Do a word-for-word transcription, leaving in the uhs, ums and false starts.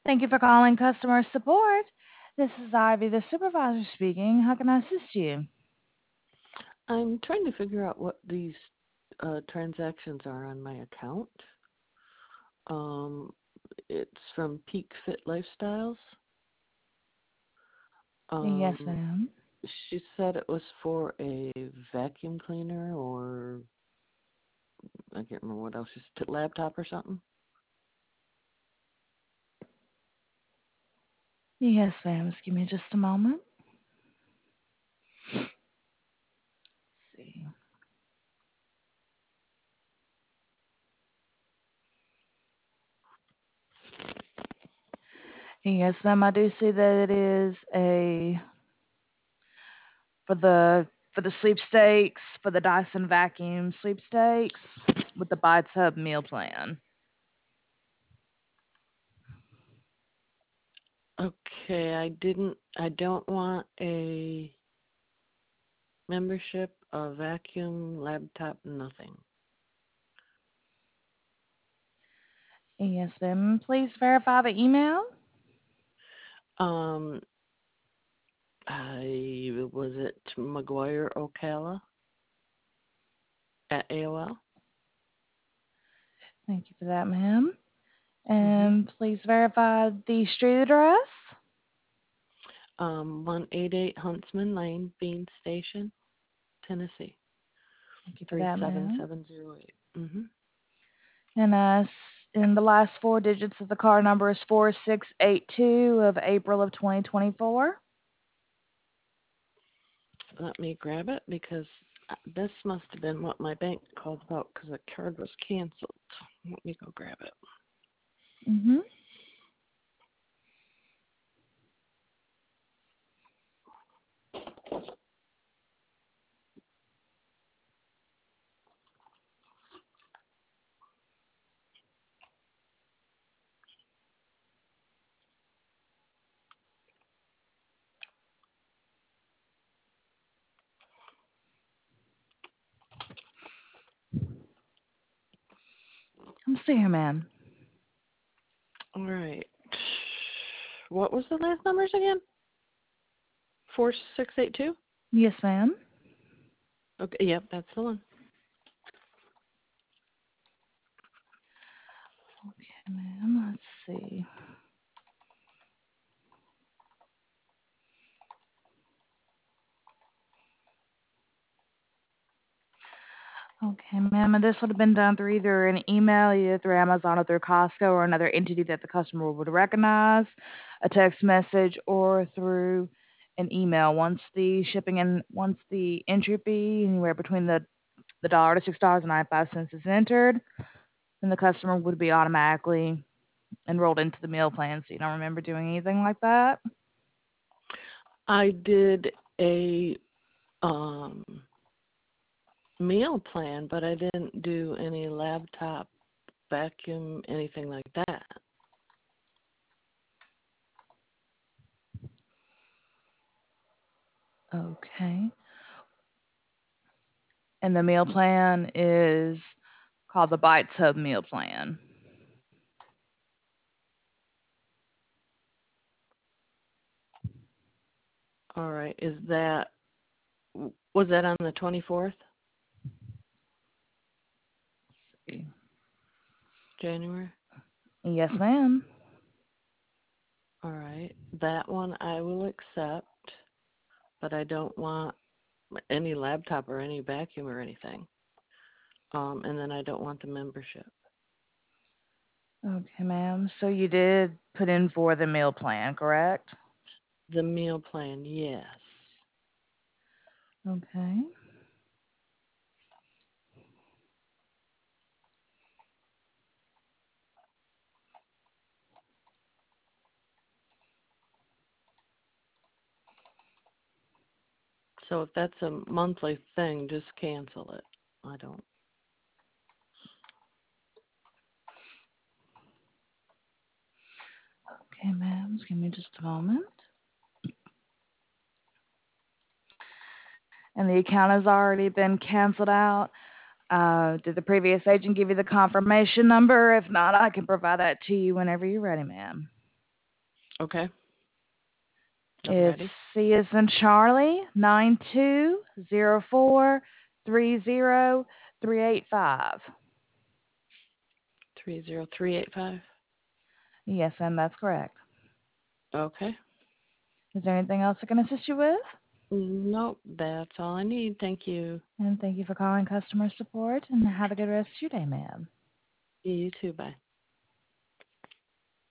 Thank you for calling customer support. This is Ivy, the supervisor speaking. How can I assist you? I'm trying to figure out what these uh, transactions are on my account. Um, it's from Peak Fit Lifestyles. Yes, Um, ma'am. she said it was for a vacuum cleaner or I can't remember what else. She said laptop or something. Yes, ma'am. Just give me just a moment. Let's see. Yes, ma'am. I do see that it is a for the for the sweepstakes for the Dyson vacuum sweepstakes with the Bites Hub meal plan. Okay, I didn't. I don't want a membership, a vacuum, laptop, nothing. Yes, ma'am. Please verify the email. Um, I was it McGuire Ocala at A O L. Thank you for that, ma'am. Mm-hmm. And please verify the street address. Um, one eighty-eight Huntsman Lane, Bean Station, Tennessee, Thank you for that, ma'am. three seven seven zero eight. Mm-hmm. And uh, s- and the last four digits of the card number is four six eight two of April of twenty twenty-four. Let me grab it because uh, this must have been what my bank called about because the card was canceled. Let me go grab it. Mm-hmm. I'm still here, ma'am. All right. What was the last numbers again? four six eight two? Yes, ma'am. Okay, yep, that's the one. Okay, ma'am. Let's see. Okay, ma'am. And this would have been done through either an email, either through Amazon or through Costco or another entity that the customer would recognize, a text message, or through an email. Once the shipping and once the entry fee, anywhere between the the dollar to six dollars and ninety five cents is entered, then the customer would be automatically enrolled into the meal plan. So you don't remember doing anything like that? I did a um, meal plan, but I didn't do any laptop, vacuum, anything like that. Okay. And the meal plan is called the Bites Hub meal plan. All right. Is that, was that on the twenty-fourth, Let's see. January? Yes, ma'am. All right. That one I will accept, but I don't want any laptop or any vacuum or anything. Um, and then I don't want the membership. Okay, ma'am. So you did put in for the meal plan, correct? The meal plan, yes. Okay. So if that's a monthly thing, just cancel it. I don't. Okay, ma'am. Just give me just a moment. And the account has already been canceled out. Uh, did the previous agent give you the confirmation number? If not, I can provide that to you whenever you're ready, ma'am. Okay. I'm It's ready. C as in Charlie, nine two zero four three zero three eight five. Three zero three eight five. Yes, ma'am, that's correct. Okay. Is there anything else I can assist you with? Nope, that's all I need. Thank you. And thank you for calling customer support, and have a good rest of your day, ma'am. You too. Bye.